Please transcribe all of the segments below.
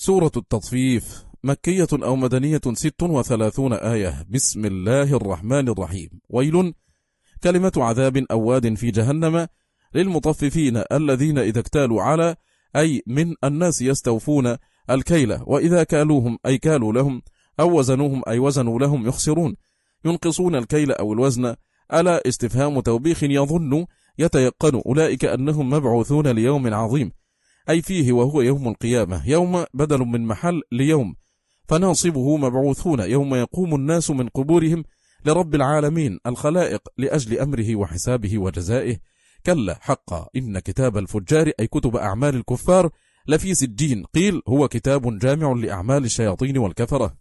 سورة التطفيف مكية أو مدنية 36 آية. بسم الله الرحمن الرحيم. ويل كلمة عذاب أو واد في جهنم للمطففين الذين إذا اكتالوا على أي من الناس يستوفون الكيل وإذا كالوهم أي كالوا لهم أو وزنوهم أي وزنوا لهم يخسرون ينقصون الكيل أو الوزن. ألا استفهام توبيخ يظن يتيقن أولئك أنهم مبعوثون ليوم عظيم أي فيه وهو يوم القيامة. يوم بدل من محل ليوم فناصبه مبعوثون يوم يقوم الناس من قبورهم لرب العالمين الخلائق لأجل أمره وحسابه وجزائه. كلا حقا إن كتاب الفجار أي كتب أعمال الكفار لفي سجين. قيل هو كتاب جامع لأعمال الشياطين والكفرة.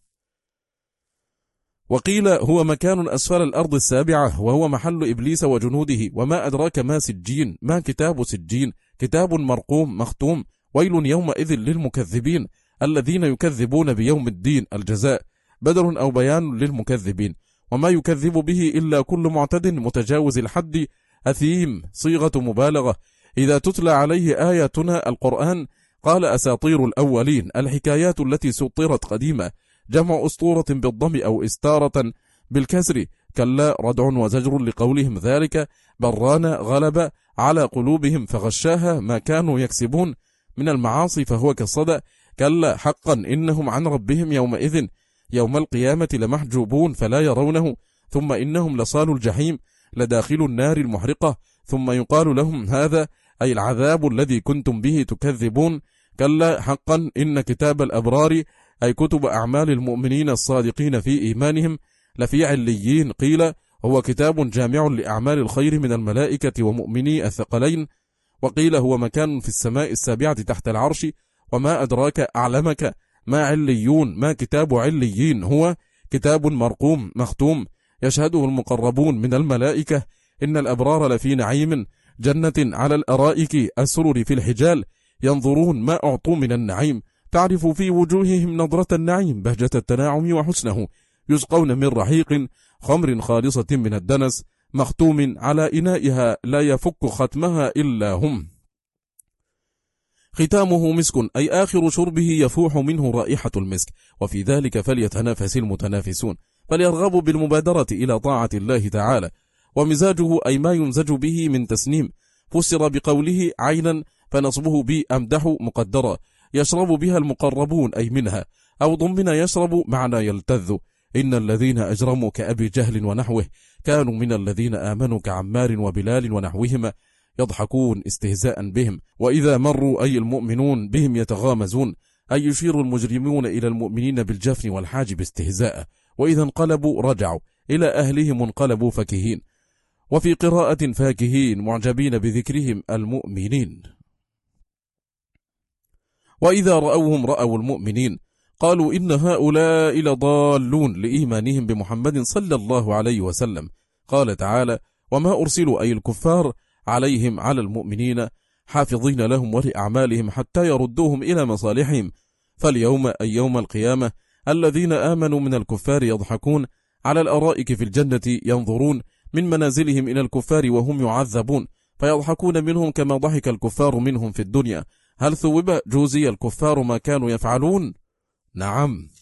وقيل هو مكان أسفل الأرض السابعة وهو محل إبليس وجنوده. وما أدراك ما سجين؟ ما كتاب سجين؟ كتاب مرقوم مختوم. ويل يومئذ للمكذبين الذين يكذبون بيوم الدين الجزاء بدل أو بيان للمكذبين. وما يكذب به إلا كل معتد متجاوز الحد أثيم. صيغة مبالغة. إذا تتلى عليه آياتنا القرآن قال أساطير الأولين الحكايات التي سطرت قديمة. جمع أسطورة بالضم أو استارة بالكسر. كلا ردع وزجر لقولهم ذلك بران غلب على قلوبهم فغشاها ما كانوا يكسبون من المعاصي فهو كالصدى. كلا حقا إنهم عن ربهم يومئذ يوم القيامة لمحجوبون فلا يرونه. ثم إنهم لصال الجحيم لداخل النار المحرقة. ثم يقال لهم هذا أي العذاب الذي كنتم به تكذبون. كلا حقا إن كتاب الأبرار أي كتب أعمال المؤمنين الصادقين في إيمانهم لفي عليين. قيل هو كتاب جامع لأعمال الخير من الملائكة ومؤمني الثقلين. وقيل هو مكان في السماء السابعة تحت العرش. وما أدراك أعلمك ما عليون؟ ما كتاب عليين؟ هو كتاب مرقوم مختوم يشهده المقربون من الملائكة. إن الأبرار لفي نعيم جنة على الأرائك السرر في الحجال ينظرون ما أعطوا من النعيم تعرف في وجوههم نظرة النعيم بهجة التناعم وحسنه. يسقون من رحيق خمر خالصة من الدنس مختوم على إنائها لا يفك ختمها إلا هم. ختامه مسك أي آخر شربه يفوح منه رائحة المسك. وفي ذلك فليتنافس المتنافسون فليرغبوا بالمبادرة إلى طاعة الله تعالى. ومزاجه أي ما يمزج به من تسنيم فسر بقوله عينا فنصبه بأمدح مقدرة يشرب بها المقربون أي منها أو ضمن يشرب معنى يلتذ. إن الذين أجرموا كأبي جهل ونحوه كانوا من الذين آمنوا كعمار وبلال ونحوهما يضحكون استهزاء بهم. وإذا مروا أي المؤمنون بهم يتغامزون أي يشير المجرمون إلى المؤمنين بالجفن والحاجب استهزاء. وإذا انقلبوا رجعوا إلى أهلهم انقلبوا فكهين. وفي قراءة فاكهين معجبين بذكرهم المؤمنين. وإذا رأوهم رأوا المؤمنين قالوا إن هؤلاء لضالون لإيمانهم بمحمد صلى الله عليه وسلم. قال تعالى وما أرسلوا أي الكفار عليهم على المؤمنين حافظين لهم ولأعمالهم حتى يردوهم إلى مصالحهم. فاليوم أي يوم القيامة الذين آمنوا من الكفار يضحكون على الأرائك في الجنة ينظرون من منازلهم إلى الكفار وهم يعذبون فيضحكون منهم كما ضحك الكفار منهم في الدنيا. هل ثوب جوزي الكفار ما كانوا يفعلون؟ نعم.